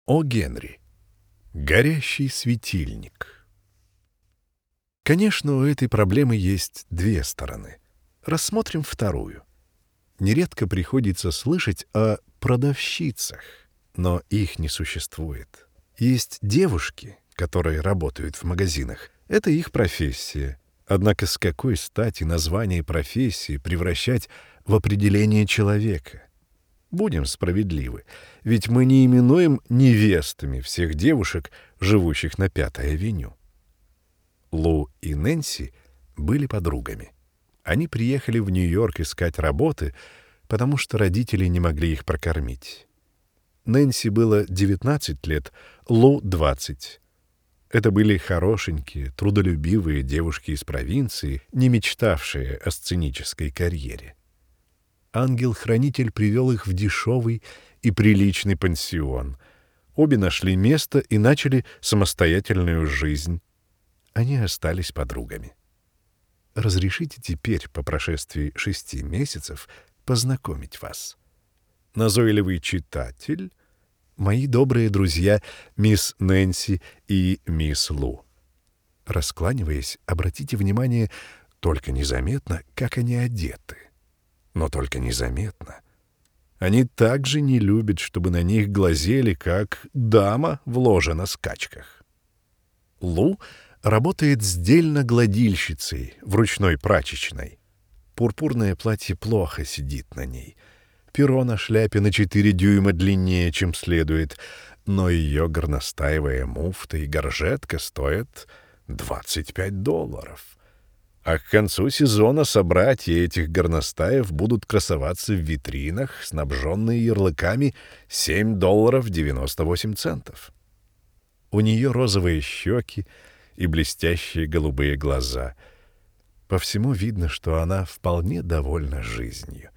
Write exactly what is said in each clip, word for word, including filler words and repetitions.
О. Генри. Горящий светильник. Конечно, у этой проблемы есть две стороны. Рассмотрим вторую. Нередко приходится слышать о продавщицах, но их не существует. Есть девушки, которые работают в магазинах. Это их профессия. Однако с какой стати название профессии превращать в определение человека? Будем справедливы, ведь мы не именуем невестами всех девушек, живущих на Пятой авеню. Лу и Нэнси были подругами. Они приехали в Нью-Йорк искать работы, потому что родители не могли их прокормить. Нэнси было девятнадцать лет, Лу — двадцать. Это были хорошенькие, трудолюбивые девушки из провинции, не мечтавшие о сценической карьере. Ангел-хранитель привел их в дешевый и приличный пансион. Обе нашли место и начали самостоятельную жизнь. Они остались подругами. Разрешите теперь, по прошествии шести месяцев, познакомить вас. Назойливый читатель — мои добрые друзья мисс Нэнси и мисс Лу. Раскланиваясь, обратите внимание, только незаметно, как они одеты. Но только незаметно. Они также не любят, чтобы на них глазели, как дама в ложе на скачках. Лу работает сдельно-гладильщицей в ручной прачечной. Пурпурное платье плохо сидит на ней. Перо на шляпе на четыре дюйма длиннее, чем следует, но ее горностаевая муфта и горжетка стоят двадцать пять долларов. А к концу сезона собратья этих горностаев будут красоваться в витринах, снабженные ярлыками семь долларов девяносто восемь центов. У нее розовые щеки и блестящие голубые глаза. По всему видно, что она вполне довольна жизнью.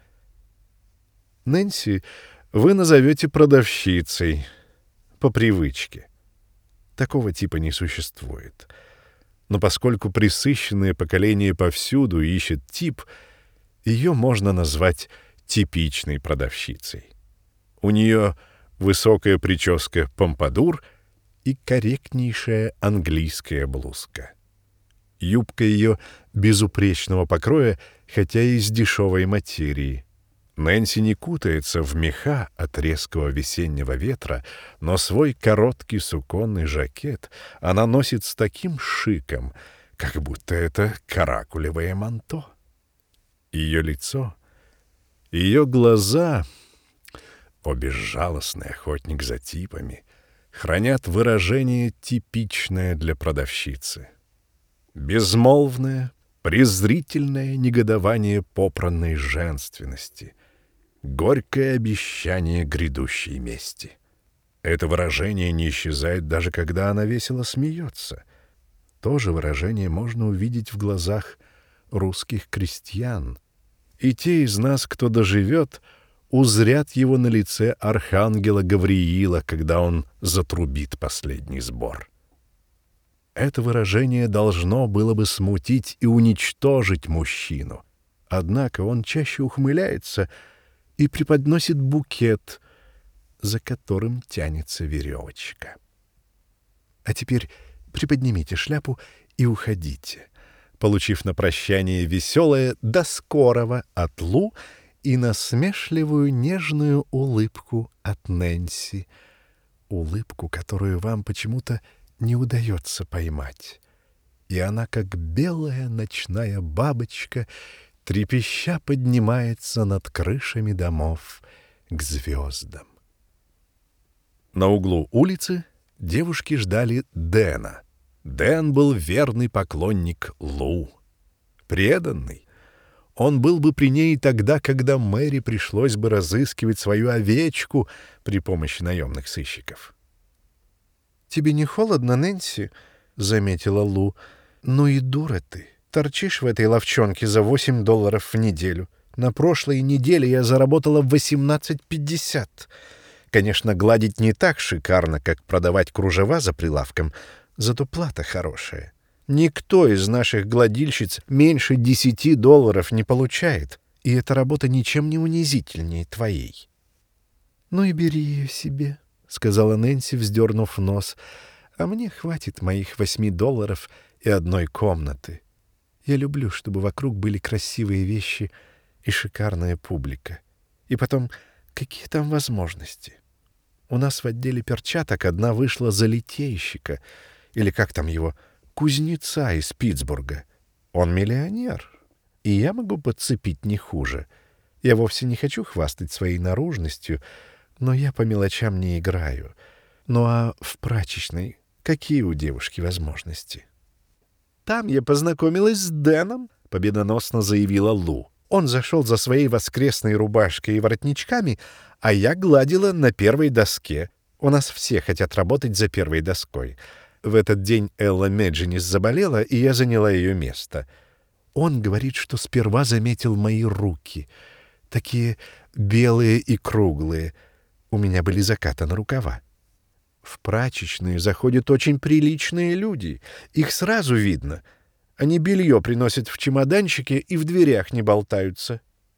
Нэнси вы назовете продавщицей по привычке. Такого типа не существует. Но поскольку пресыщенное поколение повсюду ищет тип, ее можно назвать типичной продавщицей. У нее высокая прическа помпадур и корректнейшая английская блузка. Юбка ее безупречного покроя, хотя и из дешевой материи. Нэнси не кутается в меха от резкого весеннего ветра, но свой короткий суконный жакет она носит с таким шиком, как будто это каракулевое манто. Ее лицо, ее глаза, о безжалостный охотник за типами, хранят выражение, типичное для продавщицы. Безмолвное, презрительное негодование попранной женственности, горькое обещание грядущей мести. Это выражение не исчезает даже когда она весело смеется. То же выражение можно увидеть в глазах русских крестьян. И те из нас, кто доживет, узрят его на лице архангела Гавриила, когда он затрубит последний сбор. Это выражение должно было бы смутить и уничтожить мужчину. Однако он чаще ухмыляется и преподносит букет, за которым тянется веревочка. А теперь приподнимите шляпу и уходите, получив на прощание веселое «до скорого» от Лу и насмешливую нежную улыбку от Нэнси, улыбку, которую вам почему-то не удается поймать. И она, как белая ночная бабочка, трепеща поднимается над крышами домов к звездам. На углу улицы девушки ждали Дэна. Дэн был верный поклонник Лу. Преданный. Он был бы при ней тогда, когда Мэри пришлось бы разыскивать свою овечку при помощи наемных сыщиков. «Тебе не холодно, Нэнси?» — заметила Лу. «Ну и дура ты. Торчишь в этой ловчонке за восемь долларов в неделю. На прошлой неделе я заработала восемнадцать пятьдесят. Конечно, гладить не так шикарно, как продавать кружева за прилавком, зато плата хорошая. Никто из наших гладильщиц меньше десяти долларов не получает, и эта работа ничем не унизительнее твоей». «Ну и бери ее себе», — сказала Нэнси, вздернув нос, — «а мне хватит моих восьми долларов и одной комнаты. Я люблю, чтобы вокруг были красивые вещи и шикарная публика. И потом, какие там возможности? У нас в отделе перчаток одна вышла за литейщика, или как там его, кузнеца из Питтсбурга. Он миллионер, и я могу подцепить не хуже. Я вовсе не хочу хвастать своей наружностью, но я по мелочам не играю. Ну а в прачечной какие у девушки возможности?» «Там я познакомилась с Дэном», — победоносно заявила Лу. «Он зашел за своей воскресной рубашкой и воротничками, а я гладила на первой доске. У нас все хотят работать за первой доской. В этот день Элла Меджинис заболела, и я заняла ее место. Он говорит, что сперва заметил мои руки, такие белые и круглые. У меня были закатаны рукава. В прачечные заходят очень приличные люди. Их сразу видно. Они белье приносят в чемоданчике и в дверях не болтаются».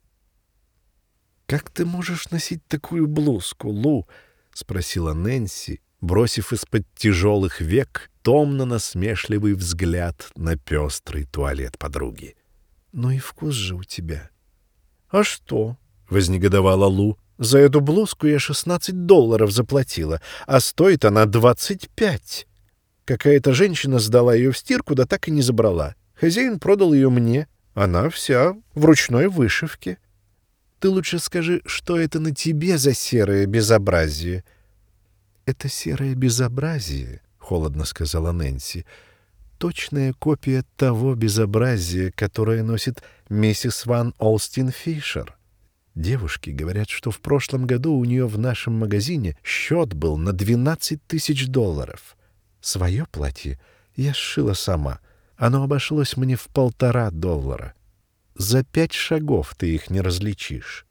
«Как ты можешь носить такую блузку, Лу?» — спросила Нэнси, бросив из-под тяжелых век томно-насмешливый взгляд на пестрый туалет подруги. «Ну и вкус же у тебя». «А что?» — вознегодовала Лу. «За эту блузку я шестнадцать долларов заплатила, а стоит она двадцать пять. Какая-то женщина сдала ее в стирку, да так и не забрала. Хозяин продал ее мне. Она вся в ручной вышивке. Ты лучше скажи, что это на тебе за серое безобразие?» «Это серое безобразие», — холодно сказала Нэнси, — «точная копия того безобразия, которое носит миссис Ван Олстин Фишер. Девушки говорят, что в прошлом году у нее в нашем магазине счет был на двенадцать тысяч долларов. Свое платье я сшила сама. Оно обошлось мне в полтора доллара. За пять шагов ты их не различишь».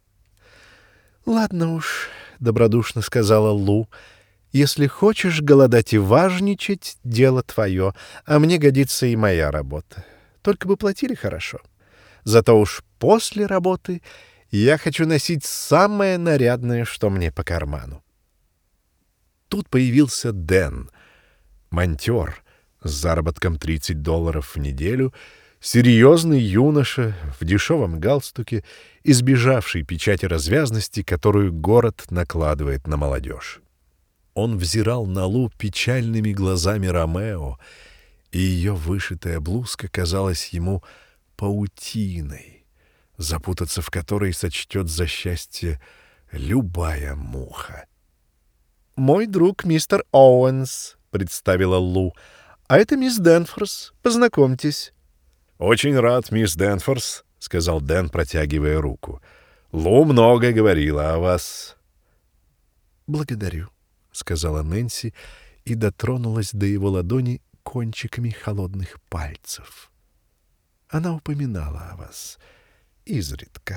«Ладно уж», — добродушно сказала Лу, — «если хочешь голодать и важничать, дело твое, а мне годится и моя работа. Только бы платили хорошо. Зато уж после работы я хочу носить самое нарядное, что мне по карману». Тут появился Дэн, монтер с заработком тридцать долларов в неделю, серьезный юноша в дешевом галстуке, избежавший печати развязности, которую город накладывает на молодежь. Он взирал на Лу печальными глазами Ромео, и ее вышитая блузка казалась ему паутиной, запутаться в которой сочтет за счастье любая муха. «Мой друг мистер Оуэнс», — представила Лу, — «а это мисс Дэнфорс. Познакомьтесь». «Очень рад, мисс Дэнфорс», — сказал Дэн, протягивая руку. «Лу много говорила о вас». «Благодарю», — сказала Нэнси и дотронулась до его ладони кончиками холодных пальцев. «Она упоминала о вас изредка».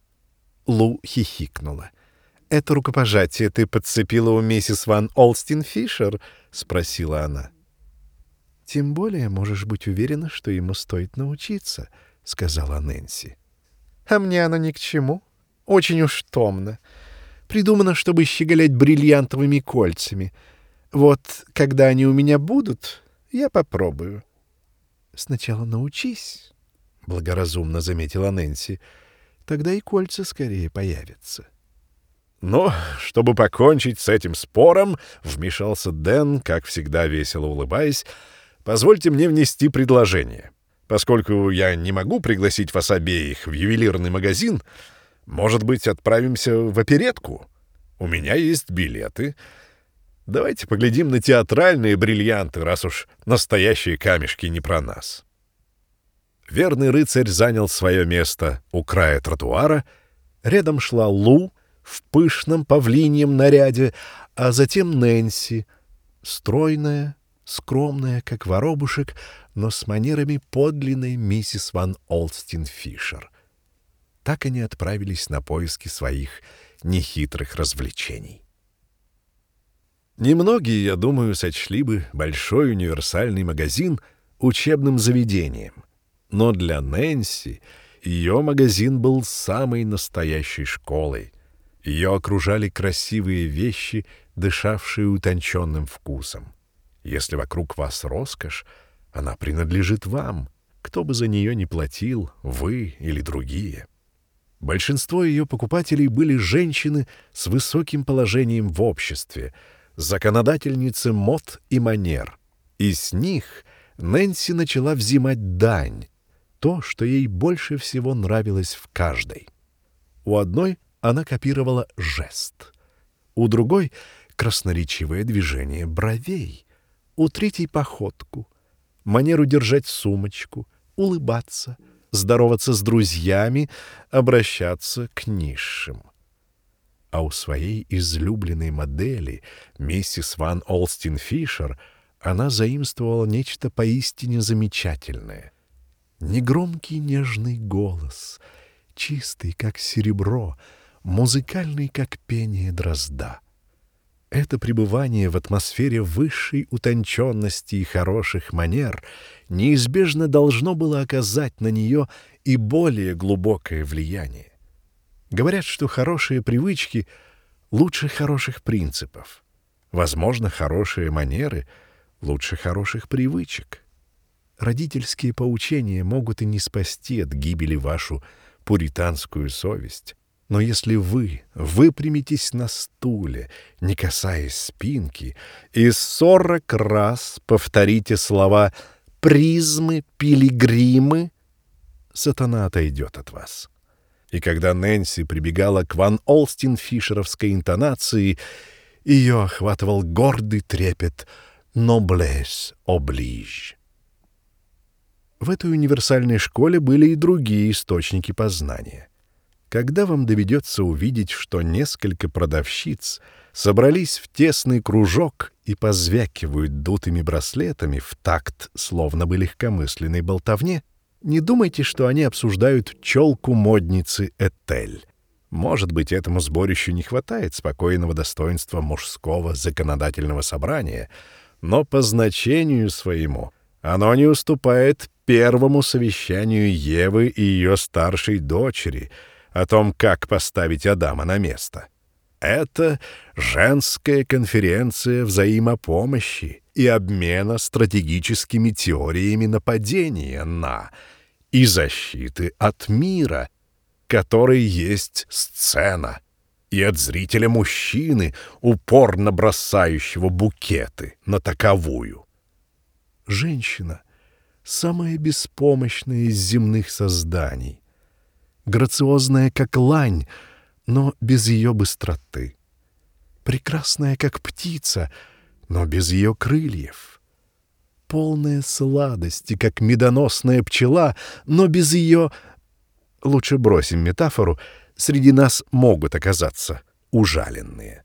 Лу хихикнула. «Это рукопожатие ты подцепила у миссис Ван Олстин Фишер?» — спросила она. «Тем более можешь быть уверена, что ему стоит научиться», — сказала Нэнси. «А мне оно ни к чему. Очень уж томно. Придумано, чтобы щеголять бриллиантовыми кольцами. Вот когда они у меня будут, я попробую». «Сначала научись», — благоразумно заметила Нэнси. «Тогда и кольца скорее появятся». «Но, чтобы покончить с этим спором, — вмешался Дэн, как всегда весело улыбаясь, — позвольте мне внести предложение. Поскольку я не могу пригласить вас обеих в ювелирный магазин, может быть, отправимся в оперетку? У меня есть билеты. Давайте поглядим на театральные бриллианты, раз уж настоящие камешки не про нас». Верный рыцарь занял свое место у края тротуара. Рядом шла Лу в пышном павлиньем наряде, а затем Нэнси, стройная, скромная, как воробушек, но с манерами подлинной миссис Ван Олстин Фишер. Так они отправились на поиски своих нехитрых развлечений. Немногие, я думаю, сочли бы большой универсальный магазин учебным заведением, но для Нэнси ее магазин был самой настоящей школой. Ее окружали красивые вещи, дышавшие утонченным вкусом. Если вокруг вас роскошь, она принадлежит вам, кто бы за нее ни платил, вы или другие. Большинство ее покупателей были женщины с высоким положением в обществе, законодательницы мод и манер. И с них Нэнси начала взимать дань, то, что ей больше всего нравилось в каждой. У одной она копировала жест, у другой — красноречивое движение бровей, у третьей — походку, манеру держать сумочку, улыбаться, здороваться с друзьями, обращаться к низшим. А у своей излюбленной модели, миссис Ван Олстин Фишер, она заимствовала нечто поистине замечательное. Негромкий нежный голос, чистый, как серебро, музыкальный, как пение дрозда. Это пребывание в атмосфере высшей утонченности и хороших манер неизбежно должно было оказать на нее и более глубокое влияние. Говорят, что хорошие привычки лучше хороших принципов. Возможно, хорошие манеры лучше хороших привычек. Родительские поучения могут и не спасти от гибели вашу пуританскую совесть. Но если вы выпрямитесь на стуле, не касаясь спинки, и сорок раз повторите слова «призмы», «пилигримы», сатана отойдет от вас. И когда Нэнси прибегала к Ван Олстин Фишеровской интонации, ее охватывал гордый трепет «noblesse oblige». В этой универсальной школе были и другие источники познания. Когда вам доведется увидеть, что несколько продавщиц собрались в тесный кружок и позвякивают дутыми браслетами в такт, словно бы легкомысленной болтовне, не думайте, что они обсуждают челку модницы Этель. Может быть, этому сборищу не хватает спокойного достоинства мужского законодательного собрания, но по значению своему оно не уступает первому совещанию Евы и ее старшей дочери о том, как поставить Адама на место. Это женская конференция взаимопомощи и обмена стратегическими теориями нападения на и защиты от мира, который есть сцена, и от зрителя мужчины, упорно бросающего букеты на таковую. Женщина — самая беспомощная из земных созданий, грациозная, как лань, но без ее быстроты, прекрасная, как птица, но без ее крыльев, полная сладости, как медоносная пчела, но без ее... Лучше бросим метафору, среди нас могут оказаться ужаленные.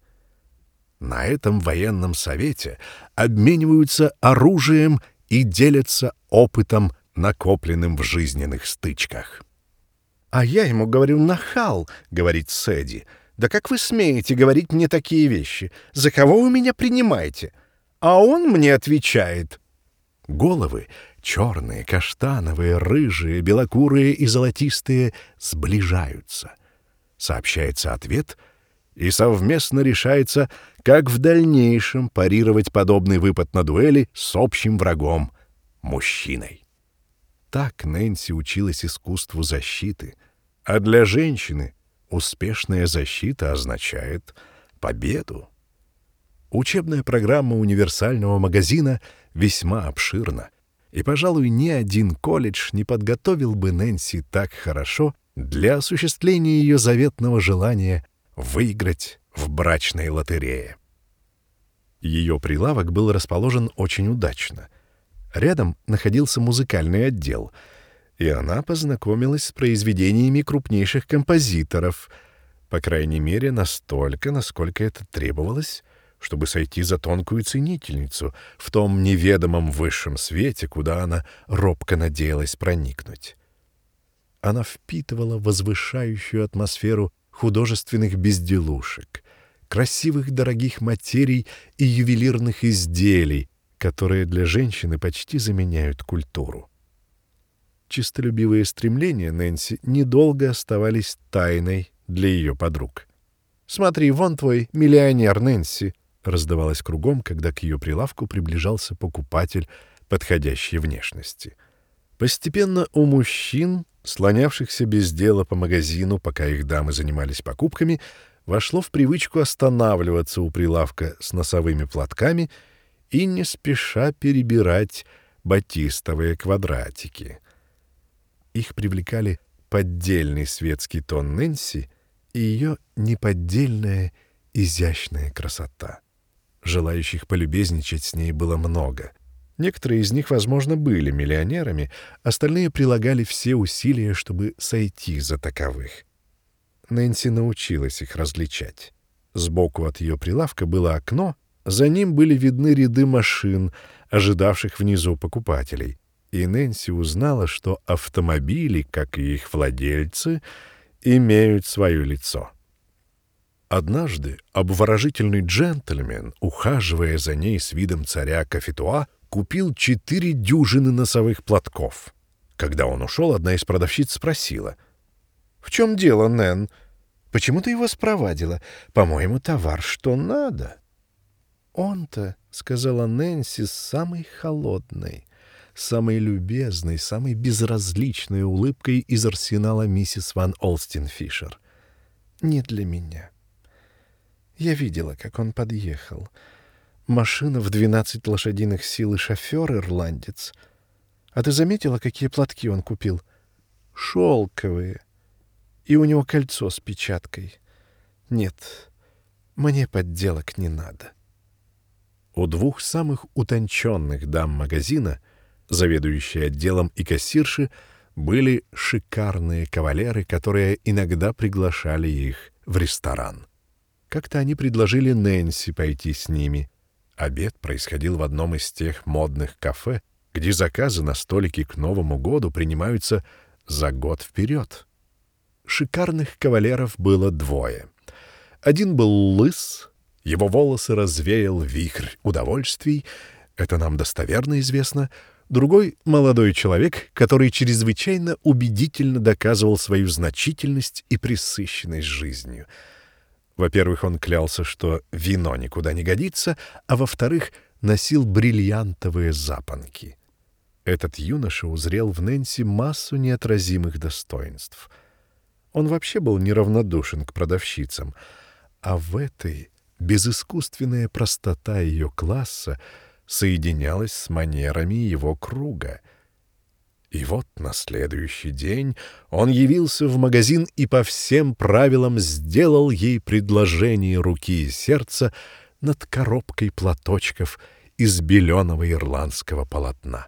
На этом военном совете обмениваются оружием и делятся опытом, накопленным в жизненных стычках. «А я ему говорю, нахал», — говорит Сэдди. «Да как вы смеете говорить мне такие вещи? За кого вы меня принимаете?» А он мне отвечает. Головы черные, каштановые, рыжие, белокурые и золотистые сближаются. Сообщается ответ, и совместно решается, как в дальнейшем парировать подобный выпад на дуэли с общим врагом — мужчиной. Так Нэнси училась искусству защиты, а для женщины успешная защита означает победу. Учебная программа универсального магазина весьма обширна, и, пожалуй, ни один колледж не подготовил бы Нэнси так хорошо для осуществления ее заветного желания выиграть в брачной лотерее. Ее прилавок был расположен очень удачно. Рядом находился музыкальный отдел, и она познакомилась с произведениями крупнейших композиторов, по крайней мере, настолько, насколько это требовалось, чтобы сойти за тонкую ценительницу в том неведомом высшем свете, куда она робко надеялась проникнуть. Она впитывала возвышающую атмосферу художественных безделушек, красивых дорогих материй и ювелирных изделий, которые для женщины почти заменяют культуру. Честолюбивые стремления Нэнси недолго оставались тайной для ее подруг. «Смотри, вон твой миллионер, Нэнси», — раздавалось кругом, когда к ее прилавку приближался покупатель подходящей внешности. Постепенно у мужчин, слонявшихся без дела по магазину, пока их дамы занимались покупками, вошло в привычку останавливаться у прилавка с носовыми платками и не спеша перебирать батистовые квадратики. Их привлекали поддельный светский тон Нэнси и ее неподдельная изящная красота. Желающих полюбезничать с ней было много. Некоторые из них, возможно, были миллионерами, остальные прилагали все усилия, чтобы сойти за таковых. Нэнси научилась их различать. Сбоку от ее прилавка было окно, за ним были видны ряды машин, ожидавших внизу покупателей. И Нэнси узнала, что автомобили, как и их владельцы, имеют свое лицо. Однажды обворожительный джентльмен, ухаживая за ней с видом царя Кафетуа, купил четыре дюжины носовых платков. Когда он ушел, одна из продавщиц спросила: «В чем дело, Нэн? Почему ты его спровадила? По-моему, товар что надо». «Он-то, — сказала Нэнси с самой холодной, самой любезной, самой безразличной улыбкой из арсенала миссис Ван Олстенфишер, — не для меня. Я видела, как он подъехал. Машина в двенадцать лошадиных сил и шофер ирландец. А ты заметила, какие платки он купил? Шелковые. И у него кольцо с печаткой. Нет, мне подделок не надо». У двух самых утонченных дам магазина, заведующей отделом и кассирши, были шикарные кавалеры, которые иногда приглашали их в ресторан. Как-то они предложили Нэнси пойти с ними. Обед происходил в одном из тех модных кафе, где заказы на столики к Новому году принимаются за год вперед. Шикарных кавалеров было двое. Один был лыс, его волосы развеял вихрь удовольствий, это нам достоверно известно. Другой — молодой человек, который чрезвычайно убедительно доказывал свою значительность и пресыщенность жизнью. Во-первых, он клялся, что вино никуда не годится, а во-вторых, носил бриллиантовые запонки. Этот юноша узрел в Нэнси массу неотразимых достоинств. Он вообще был неравнодушен к продавщицам, а в этой безыскусственная простота ее класса соединялась с манерами его круга. И вот на следующий день он явился в магазин и по всем правилам сделал ей предложение руки и сердца над коробкой платочков из беленого ирландского полотна.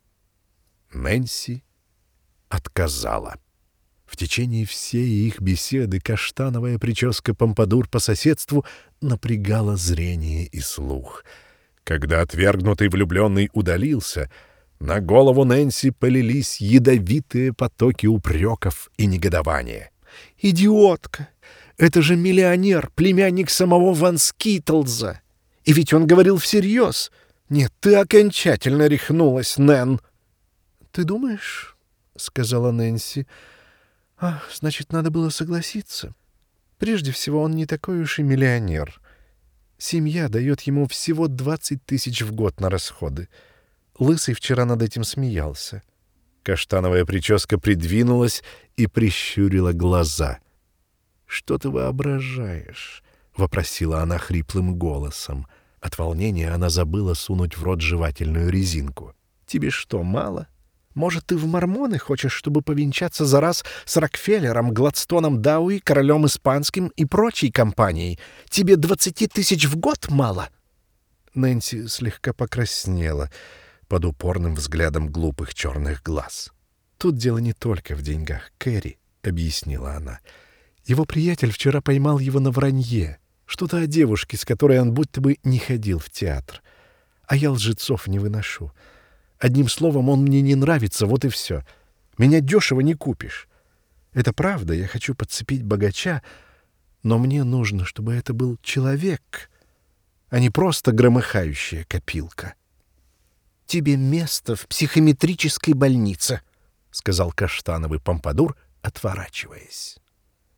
Нэнси отказала. В течение всей их беседы каштановая прическа помпадур по соседству напрягала зрение и слух. Когда отвергнутый влюбленный удалился, на голову Нэнси полились ядовитые потоки упреков и негодования. «Идиотка! Это же миллионер, племянник самого Ван Скитлза! И ведь он говорил всерьез! Нет, ты окончательно рехнулась, Нэн!» «Ты думаешь?» — сказала Нэнси. «А, значит, надо было согласиться. Прежде всего, он не такой уж и миллионер. Семья дает ему всего двадцать тысяч в год на расходы. Лысый вчера над этим смеялся». Каштановая прическа придвинулась и прищурила глаза. «Что ты воображаешь?» — вопросила она хриплым голосом. От волнения она забыла сунуть в рот жевательную резинку. «Тебе что, мало? Может, ты в мормоны хочешь, чтобы повенчаться за раз с Рокфеллером, Гладстоном Дауи, королем испанским и прочей компанией? Тебе двадцати тысяч в год мало?» Нэнси слегка покраснела под упорным взглядом глупых черных глаз. «Тут дело не только в деньгах, Кэрри», — объяснила она. «Его приятель вчера поймал его на вранье. Что-то о девушке, с которой он будто бы не ходил в театр. А я лжецов не выношу. Одним словом, он мне не нравится, вот и все. Меня дешево не купишь. Это правда, я хочу подцепить богача, но мне нужно, чтобы это был человек, а не просто громыхающая копилка». «Тебе место в психометрической больнице», — сказал каштановый помпадур, отворачиваясь.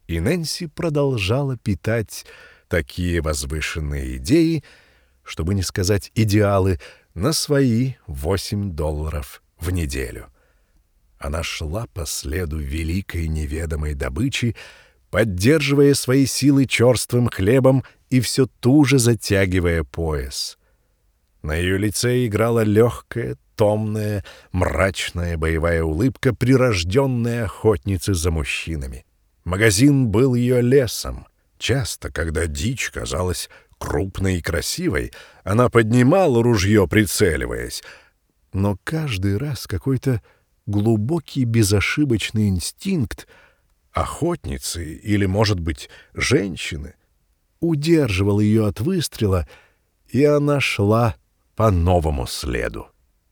И Нэнси продолжала питать такие возвышенные идеи, чтобы не сказать идеалы, на свои восемь долларов в неделю. Она шла по следу великой неведомой добычи, поддерживая свои силы черствым хлебом и все туже затягивая пояс. На ее лице играла легкая, томная, мрачная боевая улыбка прирожденной охотницы за мужчинами. Магазин был ее лесом. Часто, когда дичь казалась крупной и красивой, она поднимала ружье, прицеливаясь. Но каждый раз какой-то глубокий безошибочный инстинкт охотницы или, может быть, женщины удерживал ее от выстрела, и она шла по новому следу.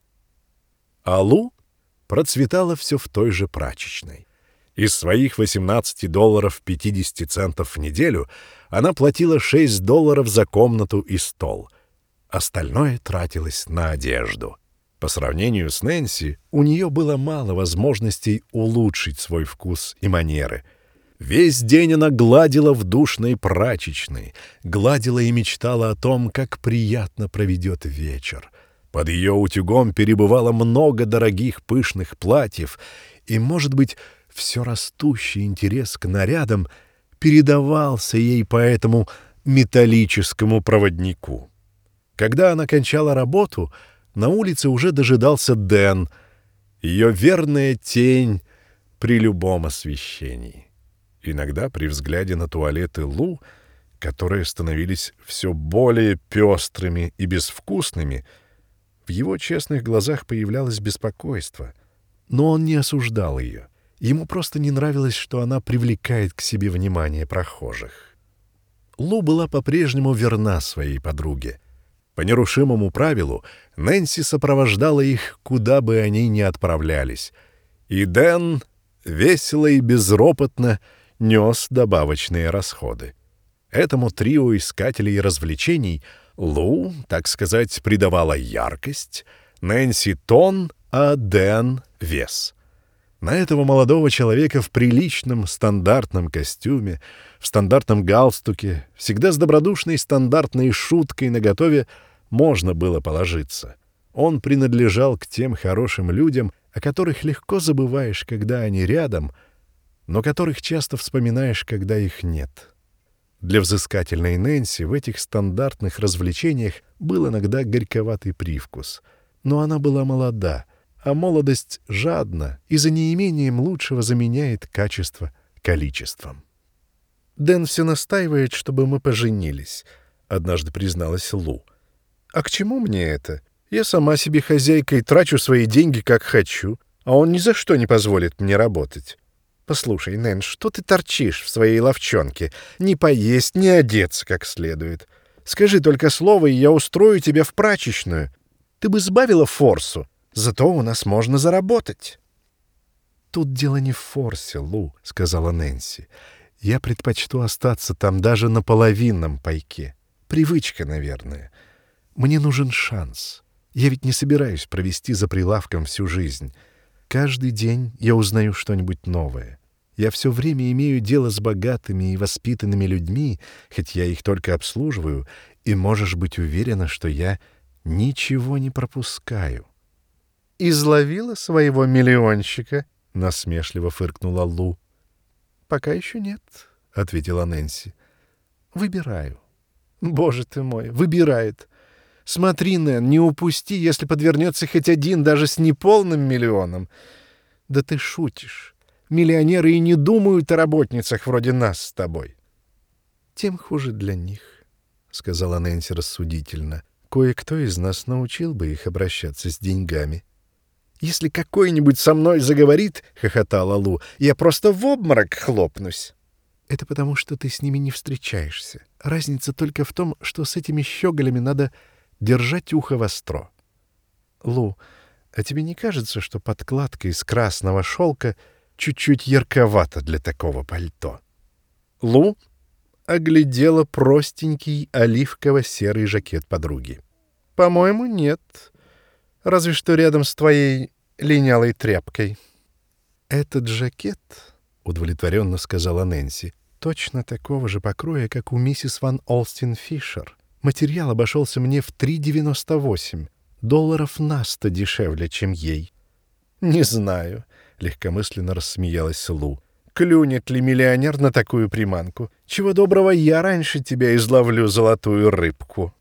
А Лу процветала все в той же прачечной. Из своих восемнадцати долларов пятидесяти центов в неделю она платила шесть долларов за комнату и стол. Остальное тратилось на одежду. По сравнению с Нэнси, у нее было мало возможностей улучшить свой вкус и манеры. Весь день она гладила в душной прачечной, гладила и мечтала о том, как приятно проведет вечер. Под ее утюгом перебывало много дорогих пышных платьев, и, может быть, все растущий интерес к нарядам передавался ей по этому металлическому проводнику. Когда она кончала работу, на улице уже дожидался Дэн, ее верная тень при любом освещении. Иногда при взгляде на туалеты Лу, которые становились все более пестрыми и безвкусными, в его честных глазах появлялось беспокойство. Но он не осуждал ее. Ему просто не нравилось, что она привлекает к себе внимание прохожих. Лу была по-прежнему верна своей подруге. По нерушимому правилу Нэнси сопровождала их, куда бы они ни отправлялись. И Дэн весело и безропотно нес добавочные расходы. Этому трио искателей развлечений Лу, так сказать, придавала яркость, Нэнси — тон, а Дэн — вес. На этого молодого человека в приличном стандартном костюме, в стандартном галстуке, всегда с добродушной стандартной шуткой наготове можно было положиться. Он принадлежал к тем хорошим людям, о которых легко забываешь, когда они рядом, но которых часто вспоминаешь, когда их нет. Для взыскательной Нэнси в этих стандартных развлечениях был иногда горьковатый привкус. Но она была молода, а молодость жадна и за неимением лучшего заменяет качество количеством. «Дэн все настаивает, чтобы мы поженились», — однажды призналась Лу. «А к чему мне это? Я сама себе хозяйка и трачу свои деньги, как хочу, а он ни за что не позволит мне работать. Послушай, Нэн, что ты торчишь в своей ловчонке? Не поесть, не одеться как следует. Скажи только слово, и я устрою тебя в прачечную. Ты бы сбавила форсу, зато у нас можно заработать». «Тут дело не в форсе, Лу», — сказала Нэнси. «Я предпочту остаться там даже на половинном пайке. Привычка, наверное. Мне нужен шанс. Я ведь не собираюсь провести за прилавком всю жизнь. Каждый день я узнаю что-нибудь новое. Я все время имею дело с богатыми и воспитанными людьми, хоть я их только обслуживаю, и можешь быть уверена, что я ничего не пропускаю». «Изловила своего миллионщика?» — насмешливо фыркнула Лу. «Пока еще нет», — ответила Нэнси. «Выбираю». «Боже ты мой, выбирает. Смотри, Нэн, не упусти, если подвернется хоть один, даже с неполным миллионом. Да ты шутишь. Миллионеры и не думают о работницах вроде нас с тобой». «Тем хуже для них», — сказала Нэнси рассудительно. «Кое-кто из нас научил бы их обращаться с деньгами». «Если какой-нибудь со мной заговорит, — хохотала Лу, — я просто в обморок хлопнусь». «Это потому, что ты с ними не встречаешься. Разница только в том, что с этими щеголями надо держать ухо востро. Лу, а тебе не кажется, что подкладка из красного шелка чуть-чуть ярковата для такого пальто?» Лу оглядела простенький оливково-серый жакет подруги. «По-моему, нет. Разве что рядом с твоей линялой тряпкой». «Этот жакет, — удовлетворенно сказала Нэнси, — точно такого же покроя, как у миссис Ван Олстин Фишер. Материал обошелся мне в три девяносто восемь. Долларов на сто дешевле, чем ей». «Не знаю», — легкомысленно рассмеялась Лу. «Клюнет ли миллионер на такую приманку? Чего доброго, я раньше тебя изловлю золотую рыбку».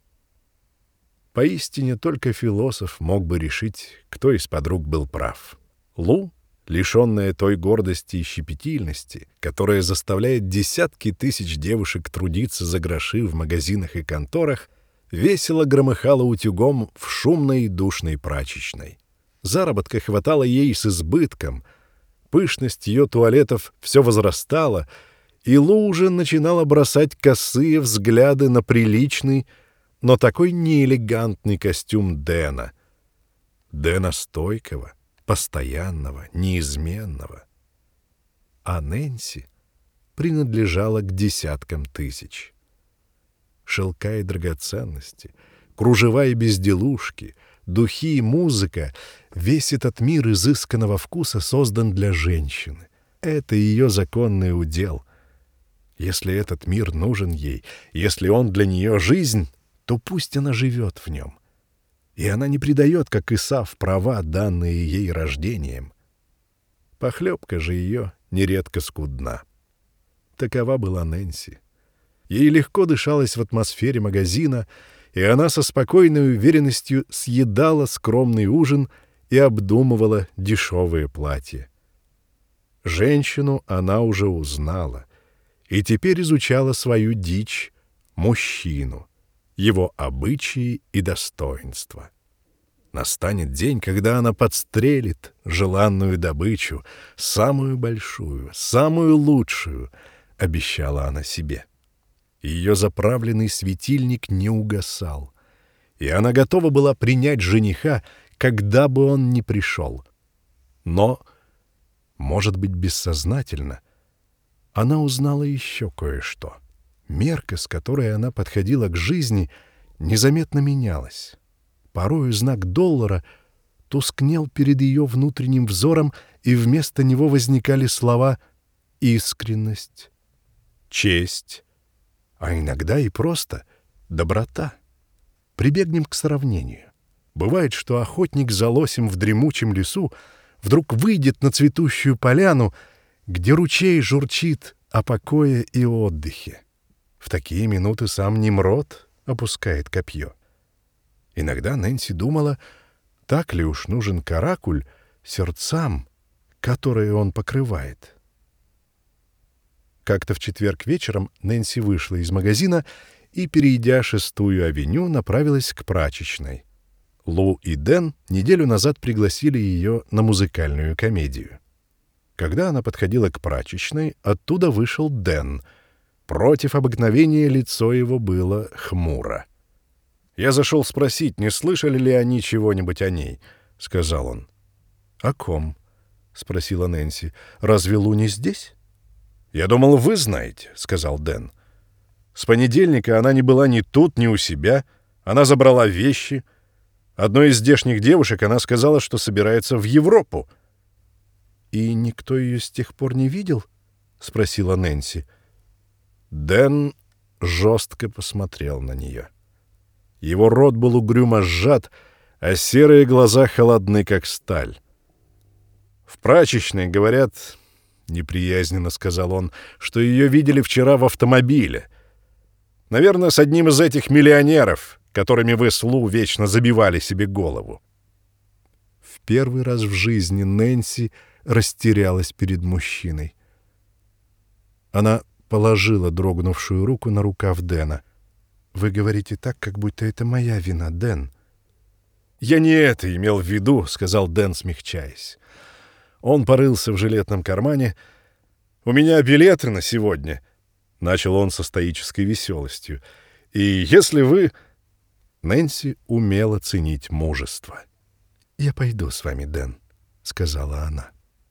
Поистине только философ мог бы решить, кто из подруг был прав. Лу, лишенная той гордости и щепетильности, которая заставляет десятки тысяч девушек трудиться за гроши в магазинах и конторах, весело громыхала утюгом в шумной и душной прачечной. Заработка хватало ей с избытком, пышность ее туалетов все возрастала, и Лу уже начинала бросать косые взгляды на приличный, но такой неэлегантный костюм Дэна. Дэна стойкого, постоянного, неизменного. А Нэнси принадлежала к десяткам тысяч. Шелка и драгоценности, кружева и безделушки, духи и музыка — весь этот мир изысканного вкуса создан для женщины. Это ее законный удел. Если этот мир нужен ей, если он для нее жизнь, то пусть она живет в нем. И она не предает, как Исав, права, данные ей рождением. Похлебка же ее нередко скудна. Такова была Нэнси. Ей легко дышалось в атмосфере магазина, и она со спокойной уверенностью съедала скромный ужин и обдумывала дешевые платья. Женщину она уже узнала, и теперь изучала свою дичь — мужчину, его обычаи и достоинства. Настанет день, когда она подстрелит желанную добычу, самую большую, самую лучшую, — обещала она себе. Ее заправленный светильник не угасал, и она готова была принять жениха, когда бы он ни пришел. Но, может быть, бессознательно, она узнала еще кое-что. Мерка, с которой она подходила к жизни, незаметно менялась. Порою знак доллара тускнел перед ее внутренним взором, и вместо него возникали слова «искренность», «честь», а иногда и просто «доброта». Прибегнем к сравнению. Бывает, что охотник за лосем в дремучем лесу вдруг выйдет на цветущую поляну, где ручей журчит о покое и отдыхе. В такие минуты сам Немрод опускает копье. Иногда Нэнси думала, так ли уж нужен каракуль сердцам, которые он покрывает. Как-то в четверг вечером Нэнси вышла из магазина и, перейдя шестую авеню, направилась к прачечной. Лу и Дэн неделю назад пригласили ее на музыкальную комедию. Когда она подходила к прачечной, оттуда вышел Дэн. Против обыкновения лицо его было хмуро. «Я зашел спросить, не слышали ли они чего-нибудь о ней?» — сказал он. «О ком?» — спросила Нэнси. «Разве Лу не здесь?» «Я думал, вы знаете», — сказал Дэн. «С понедельника она не была ни тут, ни у себя. Она забрала вещи. Одной из здешних девушек она сказала, что собирается в Европу». «И никто ее с тех пор не видел?» — спросила Нэнси. Дэн жестко посмотрел на нее. Его рот был угрюмо сжат, а серые глаза холодны, как сталь. «В прачечной, говорят, — неприязненно сказал он, — что ее видели вчера в автомобиле. Наверное, с одним из этих миллионеров, которыми вы с Лу вечно забивали себе голову». В первый раз в жизни Нэнси растерялась перед мужчиной. Она положила дрогнувшую руку на рукав Дэна. «Вы говорите так, как будто это моя вина, Дэн». «Я не это имел в виду», — сказал Дэн, смягчаясь. Он порылся в жилетном кармане. «У меня билеты на сегодня», — начал он со стоической веселостью. «И если вы...» Нэнси умела ценить мужество. «Я пойду с вами, Дэн», — сказала она.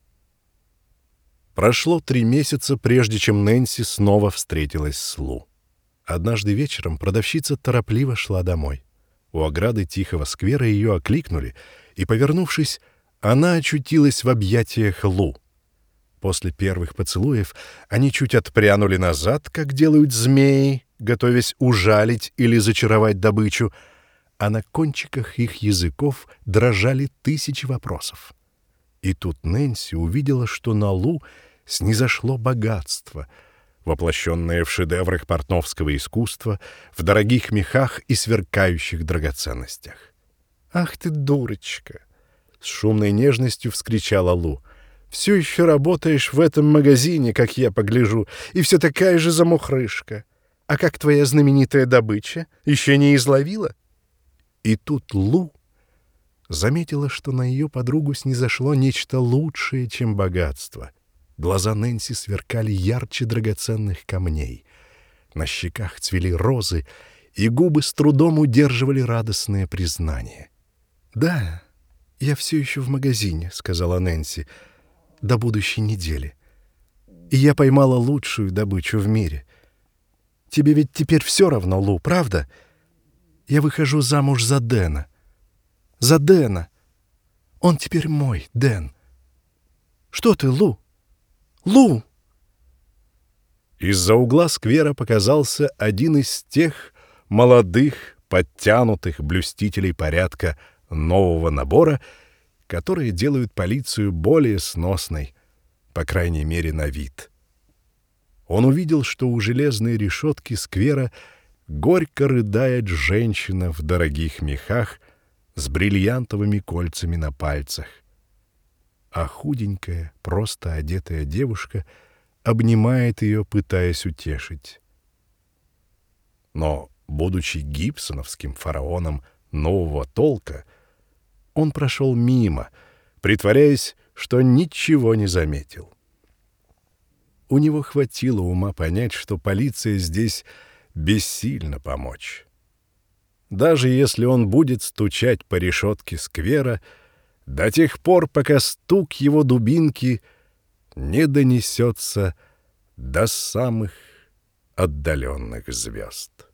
Прошло три месяца, прежде чем Нэнси снова встретилась с Лу. Однажды вечером продавщица торопливо шла домой. У ограды тихого сквера ее окликнули, и, повернувшись, она очутилась в объятиях Лу. После первых поцелуев они чуть отпрянули назад, как делают змеи, готовясь ужалить или зачаровать добычу, а на кончиках их языков дрожали тысячи вопросов. И тут Нэнси увидела, что на Лу снизошло богатство, воплощенное в шедеврах портновского искусства, в дорогих мехах и сверкающих драгоценностях. «Ах ты, дурочка!» — с шумной нежностью вскричала Лу. «Все еще работаешь в этом магазине, как я погляжу, и все такая же замухрышка. А как твоя знаменитая добыча? Еще не изловила?» И тут Лу заметила, что на ее подругу снизошло нечто лучшее, чем богатство. Глаза Нэнси сверкали ярче драгоценных камней. На щеках цвели розы, и губы с трудом удерживали радостное признание. «Да, я все еще в магазине», — сказала Нэнси, — «до будущей недели. И я поймала лучшую добычу в мире. Тебе ведь теперь все равно, Лу, правда? Я выхожу замуж за Дэна. За Дэна. Он теперь мой, Дэн. Что ты, Лу? Лу!» Из-за угла сквера показался один из тех молодых, подтянутых блюстителей порядка нового набора, которые делают полицию более сносной, по крайней мере, на вид. Он увидел, что у железной решетки сквера горько рыдает женщина в дорогих мехах с бриллиантовыми кольцами на пальцах, а худенькая, просто одетая девушка обнимает ее, пытаясь утешить. Но, будучи гибсоновским фараоном нового толка, он прошел мимо, притворяясь, что ничего не заметил. У него хватило ума понять, что полиция здесь бессильна помочь. Даже если он будет стучать по решетке сквера до тех пор, пока стук его дубинки не донесется до самых отдаленных звезд.